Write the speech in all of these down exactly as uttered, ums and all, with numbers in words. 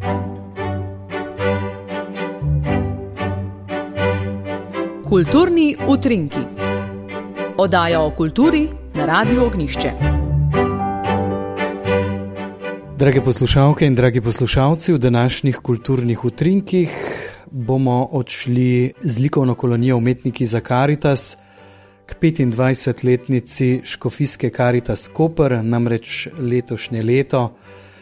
Kulturni utrinki. Oddaja o kulturi na Radiu Ognjišče. Drage poslušalke in dragi poslušalci, v današnjih kulturnih utrinkih bomo odšli z likovno kolonijo Umetniki za Karitas k petindvajsetletnici Škofijske Karitas Koper, namreč letošnje leto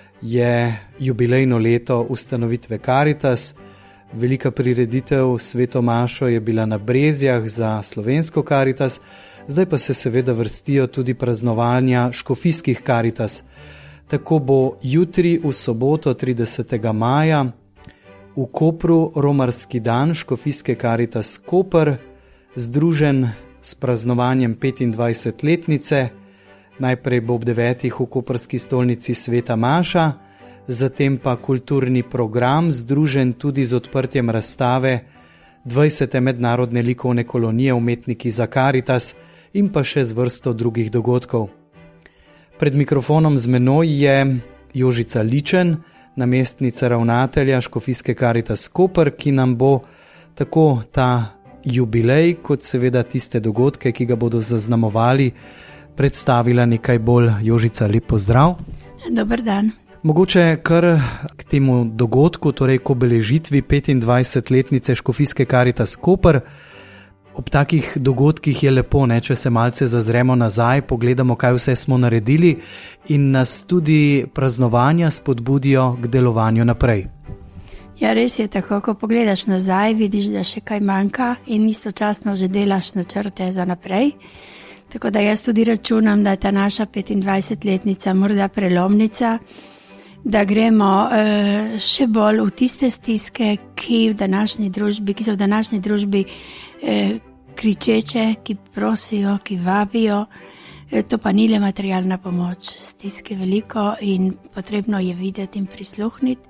je jubilejno leto ustanovitve Karitas. Velika prireditev Sveto mašo je bila na Brezjah za slovensko Karitas, zdaj pa se seveda vrstijo tudi praznovanja škofijskih Karitas. Tako bo jutri v soboto tridesetega maja v Kopru romarski dan Škofijske Karitas Koper, združen s praznovanjem petindvajsetletnice. Najprej bo ob devetih v koprski stolnici Sveta maša, zatem pa kulturni program, združen tudi z odprtjem razstave dvajsete mednarodne likovne kolonije Umetniki za Karitas in pa še z vrsto drugih dogodkov. Pred mikrofonom z menoj je Jožica Ličen, namestnica ravnatelja Škofijske Karitas Koper, ki nam bo tako ta jubilej, kot seveda tiste dogodke, ki ga bodo zaznamovali, predstavila nekaj bolj. Jožica, lep pozdrav. Dober dan. Mogoče kar k temu dogodku, torej k obeležitvi petindvajsetletnice Škofijske Karitas Koper. Ob takih dogodkih je lepo, ne, če se malce zazremo nazaj, pogledamo, kaj vse smo naredili in nas tudi praznovanja spodbudijo k delovanju naprej. Ja, res je tako, ko pogledaš nazaj, vidiš, da še kaj manjka in istočasno že delaš načrte za naprej. Tako da jaz tudi računam, da je ta naša petindvajsetletnica morda prelomnica, da gremo uh, še bolj v tiste stiske, ki, v današnji družbi, ki so v današnji družbi uh, kričeče, ki prosijo, ki vabijo. Uh, to pa ni le materialna pomoč, stiske veliko in potrebno je videti in prisluhniti.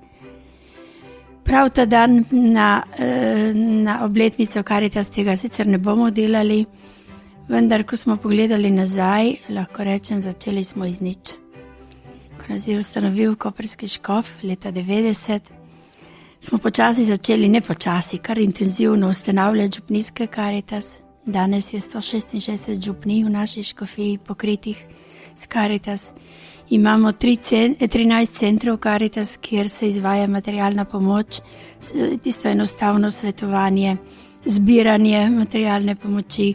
Prav ta dan na, uh, na obletnico Karitas tega sicer ne bomo delali, vendar, ko smo pogledali nazaj, lahko rečem, začeli smo iz nič. Ko nas je ustanovil koprski škof leta devetdeset, smo počasi začeli, ne počasi, kar intenzivno ustanavljati župnijske Karitas. Danes je sto šestinšestdeset župnij v naši škofiji pokritih s Karitas. Imamo trinajst centrov Karitas, kjer se izvaja materialna pomoč, tisto enostavno svetovanje, zbiranje materialne pomoči,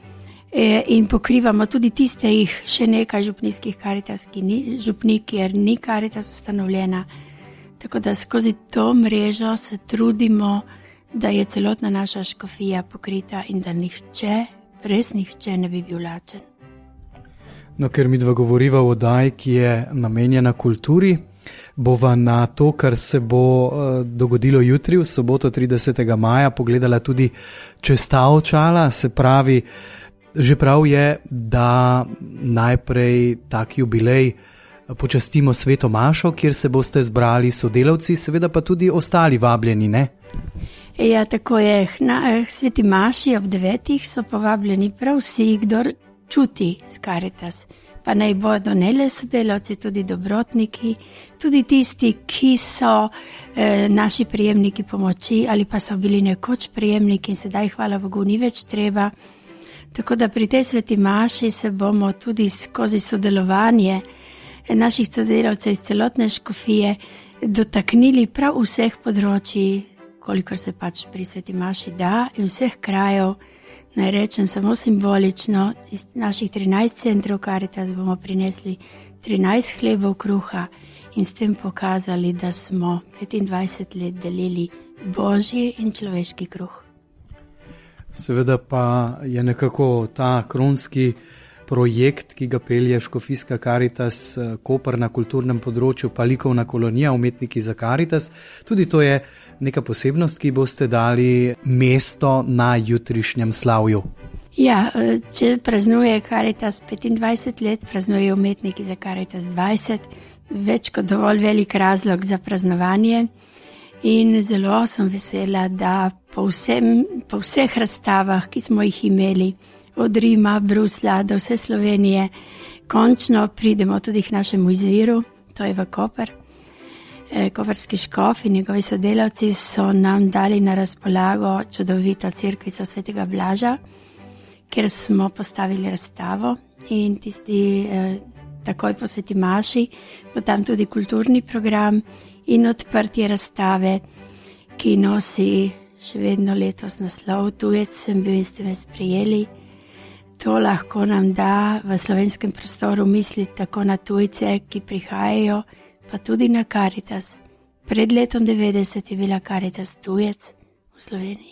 in pokrivamo tudi tiste jih še nekaj župnijskih Karitas, ki ni župnik, kjer ni Karitas ustanovljena. Tako da skozi to mrežo se trudimo, da je celotna naša škofija pokrita in da nihče, res nihče ne bi bil lačen. No, ker mi dva govoriva o oddaji, ki je namenjena kulturi, bova na to, kar se bo uh, dogodilo jutri v soboto tridesetega maja, pogledala tudi čez ta očala, se pravi, že prav je, da najprej tak jubilej počastimo Sveto mašo, kjer se boste zbrali sodelavci, seveda pa tudi ostali vabljeni, ne? Ja, tako je. Na Sveti maši ob devetih so povabljeni prav vsi, kdor čuti s Karitas. Pa naj bodo ne le sodelavci, tudi dobrotniki, tudi tisti, ki so eh, naši prejemniki pomoči ali pa so bili nekoč prejemniki in sedaj, hvala Bogu, ni več treba. Tako da pri tej Sveti maši se bomo tudi skozi sodelovanje naših sodelavcev iz celotne škofije dotaknili prav vseh področji, kolikor se pač pri Sveti maši da, in vseh krajev. Naj rečem samo simbolično, iz naših trinajst centrov Karitas bomo prinesli trinajst hlebov kruha in s tem pokazali, da smo petindvajset let delili božji in človeški kruh. Seveda pa je nekako ta kronski projekt, ki ga pelje Škofijska Karitas Koper na kulturnem področju, pa likovna kolonija Umetniki za Karitas. Tudi to je neka posebnost, ki boste dali mesto na jutrišnjem slavju. Ja, če praznuje Karitas petindvajset let, praznuje Umetniki za Karitas dvajset, več kot dovolj velik razlog za praznovanje. In zelo sem vesela, da po, vsem, po vseh razstavah, ki smo jih imeli, od Rima, Brusla do vse Slovenije, končno pridemo tudi k našemu izviru, to je v Koper. koprski škof in njegovi sodelavci so nam dali na razpolago čudovito cerkvico Svetega Blaža, kjer smo postavili razstavo in tisti eh, takoj po sveti maši, bo tam tudi kulturni program in odprtje razstave, ki nosi še vedno letos naslov Tujec sem bil in ste me sprejeli. To lahko nam da v slovenskem prostoru misliti tako na tujce, ki prihajajo, pa tudi na Karitas. Pred letom devetdeset je bila Karitas Tujec v Sloveniji.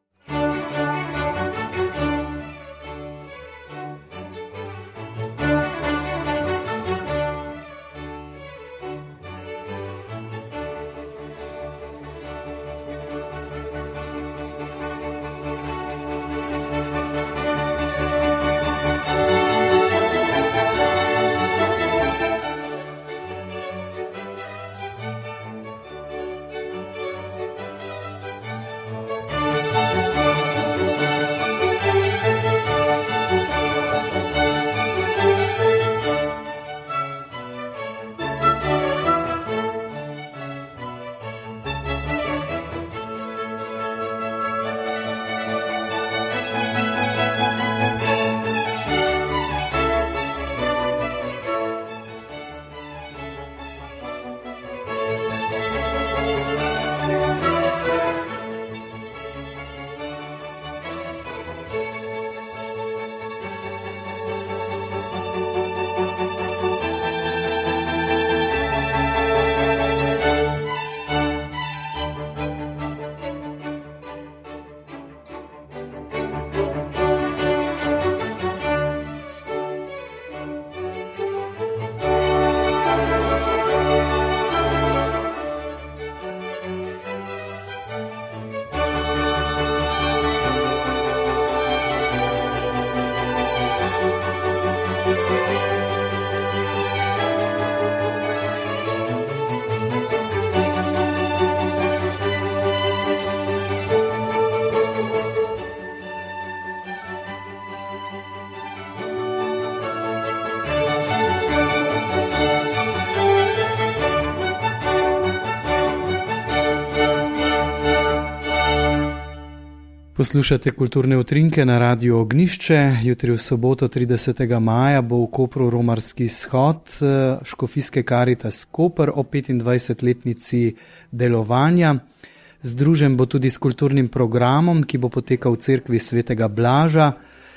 Poslušate kulturne utrinke na Radiu Ognišče. Jutri v soboto tridesetega maja bo v Kopru romarski shod Škofijske Karitas Koper o petindvajsetletnici delovanja. Združen bo tudi s kulturnim programom, ki bo potekal v cerkvi Svetega Blaža.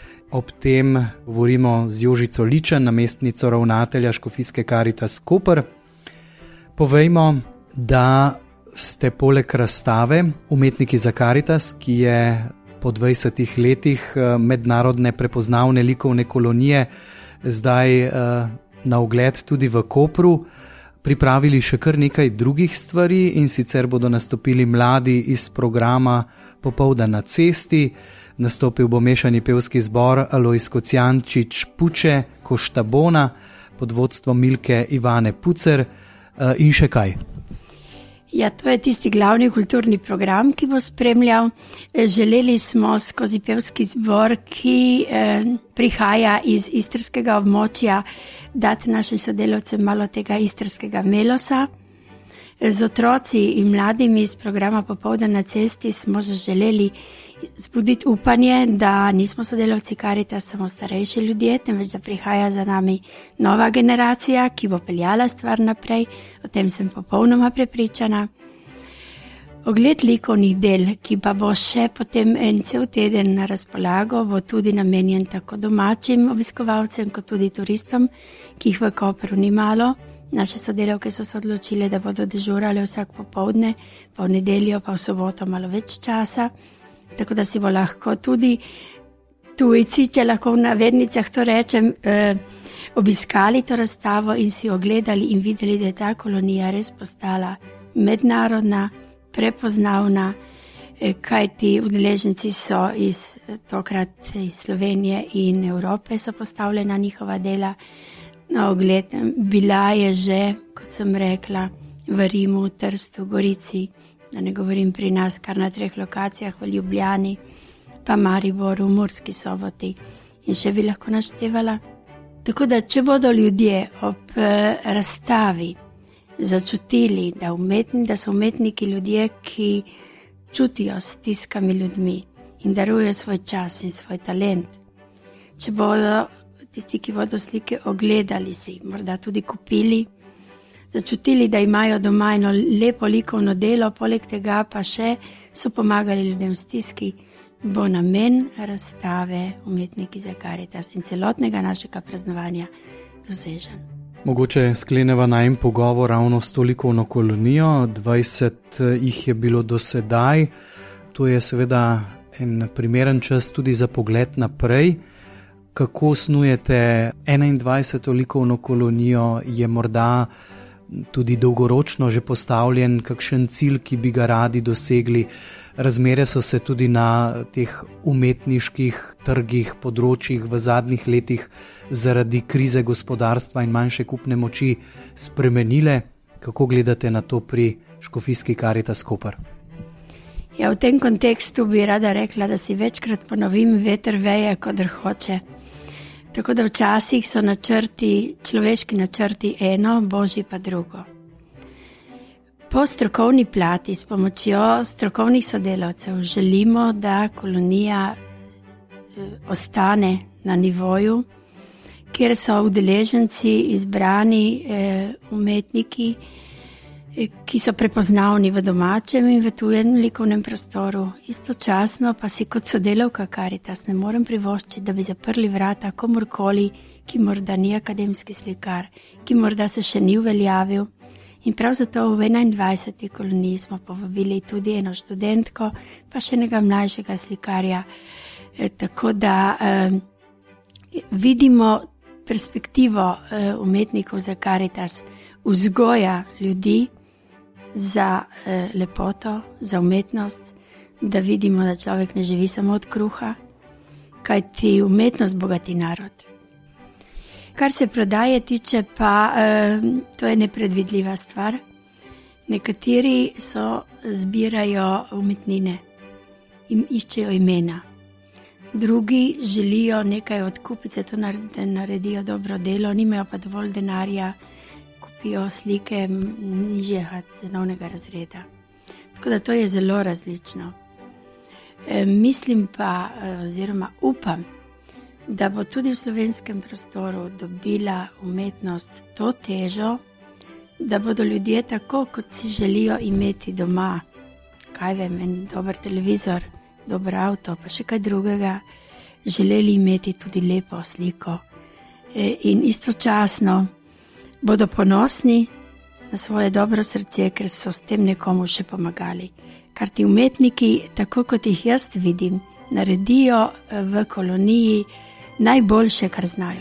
Ob tem govorimo z Jožico Ličen, namestnico ravnatelja Škofijske Karitas Koper. Povejmo, da ste poleg razstave Umetniki za Karitas, ki je po dvajsetih letih mednarodne prepoznavne likovne kolonije zdaj na ogled tudi v Kopru, pripravili še kar nekaj drugih stvari, in sicer bodo nastopili mladi iz programa Popoldan na cesti, nastopil bo mešani pevski zbor Alojz Kocijančič Puče Koštabona pod vodstvom Milke Ivane Pucer in še kaj. Ja, to je tisti glavni kulturni program, ki bo spremljal. Želeli smo skozi pevski zbor, ki eh, prihaja iz istrskega območja, dati našim sodelavcem malo tega istrskega melosa. Z otroci in mladimi iz programa Popoldan na cesti smo želeli zbuditi upanje, da nismo sodelavci Karitas samo starejši ljudje, temveč da prihaja za nami nova generacija, ki bo peljala stvar naprej. O tem sem popolnoma prepričana. Ogled likovnih del, ki pa bo še potem en cel teden na razpolago, bo tudi namenjen tako domačim obiskovalcem, kot tudi turistom, ki jih v Kopru ni malo. Naše sodelavke so se odločile, da bodo dežurale vsak popoldne, pa v nedeljo, pa v soboto malo več časa. Tako da si bo lahko tudi tujci, če lahko v navednicah to rečem, eh, obiskali to razstavo in si ogledali in videli, da je ta kolonija res postala mednarodna, prepoznavna, eh, kajti udeleženci so iz, tokrat iz Slovenije in Evrope so postavljena njihova dela na ogled. Bila je že, kot sem rekla, v Rimu, Trstu, Gorici, da ne govorim pri nas, kar na treh lokacijah, v Ljubljani, pa Mariboru, Murski Soboti in še bi lahko naštevala. Tako da, če bodo ljudje ob eh, razstavi začutili, da, umetni, da so umetniki ljudje, ki čutijo stiskami ljudmi in darujejo svoj čas in svoj talent. Če bodo tisti, ki bodo slike ogledali si, morda tudi kupili, začutili, da imajo doma eno lepo likovno delo, poleg tega pa še so pomagali ljudem v stiski, bo namen razstave Umetniki za Karitas in celotnega našega praznovanja dosežen. Mogoče skleneva najem pogovor ravno s to likovno kolonijo, dvajset jih je bilo do sedaj. To je seveda en primeren čas tudi za pogled naprej. Kako snujete enaindvajseto likovno kolonijo, je morda tudi dolgoročno že postavljen kakšen cilj, ki bi ga radi dosegli? Razmere so se tudi na teh umetniških trgih, področjih v zadnjih letih zaradi krize gospodarstva in manjše kupne moči spremenile. Kako gledate na to pri Škofijski Karitas Koper? Ja, v tem kontekstu bi rada rekla, da si večkrat ponovim, veter veje, kodr hoče. Tako da včasih so načrti, človeški načrti eno, božji pa drugo. Po strokovni plati s pomočjo strokovnih sodelavcev želimo, da kolonija ostane na nivoju, kjer so udeleženci izbrani eh, umetniki, eh, ki so prepoznavni v domačem in v tujem likovnem prostoru. Istočasno pa si kot sodelavka Karitas ne morem privoščiti, da bi zaprli vrata komorkoli, ki morda ni akademski slikar, ki morda se še ni uveljavil. In prav zato v enaindvajseti koloniji smo povabili tudi eno študentko, pa še enega mlajšega slikarja. E, tako da e, vidimo perspektivo e, umetnikov za Karitas, vzgoja ljudi za e, lepoto, za umetnost, da vidimo, da človek ne živi samo od kruha, kajti umetnost bogati narod. Kar se prodaje tiče, pa eh, to je nepredvidljiva stvar. Nekateri so zbirajo umetnine in iščejo imena. Drugi želijo nekaj odkupiti, zato da naredijo dobro delo, nimajo pa dovolj denarja, kupijo slike nižjega cenovnega razreda. Tako da to je zelo različno. E, mislim pa, oziroma upam, da bo tudi v slovenskem prostoru dobila umetnost to težo, da bodo ljudje tako, kot si želijo imeti doma, kaj vem, en dober televizor, dober avto, pa še kaj drugega, želeli imeti tudi lepo sliko. E, in istočasno bodo ponosni na svoje dobro srce, ker so s tem nekomu še pomagali. Kar ti umetniki, tako kot jih jaz vidim, naredijo v koloniji najboljše, kar znajo.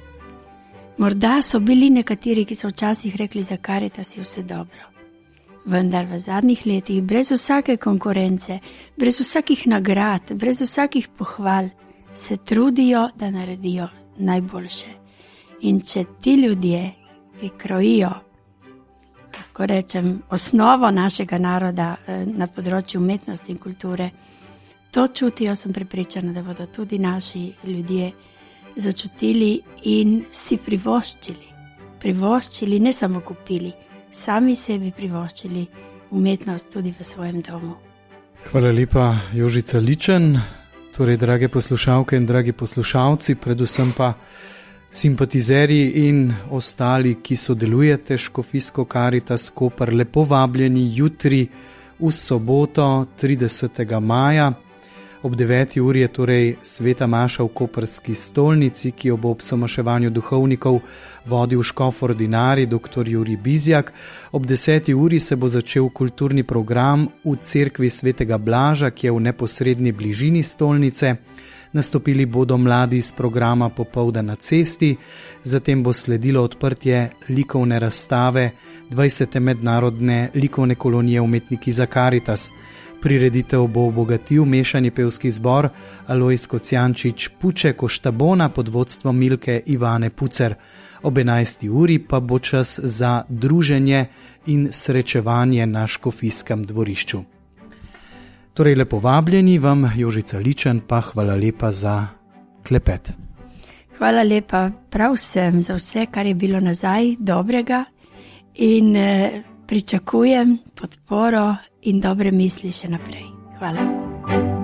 Morda so bili nekateri, ki so včasih rekli za Karitas je vse dobro. Vendar v zadnjih letih, brez vsake konkurence, brez vsakih nagrad, brez vsakih pohval, se trudijo, da naredijo najboljše. In če ti ljudje, ki krojijo, tako rečem, osnovo našega naroda na področju umetnosti in kulture, to čutijo, sem prepričana, da bodo tudi naši ljudje začutili in si privoščili. Privoščili, ne samo kupili, sami sebi privoščili umetnost tudi v svojem domu. Hvala lepa, Jožica Ličen. Torej, drage poslušalke in dragi poslušalci, predvsem pa simpatizerji in ostali, ki sodelujete s Škofijsko Karitas Koper, lepo vabljeni jutri v soboto, tridesetega maja. Ob deveti uri je torej sveta maša v koprski stolnici, ki jo bo ob samaševanju duhovnikov vodil škof ordinarij dr. Jurij Bizjak. Ob deseti uri se bo začel kulturni program v cerkvi svetega Blaža, ki je v neposredni bližini stolnice. Nastopili bodo mladi iz programa Popoldan na cesti, zatem bo sledilo odprtje likovne razstave dvajsete mednarodne likovne kolonije Umetniki za Karitas. Prireditev bo obogatil mešani pevski zbor Alojz Kocijančič Puče Koštabona pod vodstvom Milke Ivane Pucer. Ob enajsti uri pa bo čas za druženje in srečevanje na škofijskem dvorišču. Torej, lepo vabljeni vam, Jožica Ličen, pa hvala lepa za klepet. Hvala lepa prav vsem za vse, kar je bilo nazaj dobrega in eh, pričakujem podporo in dobre misli še naprej. Hvala.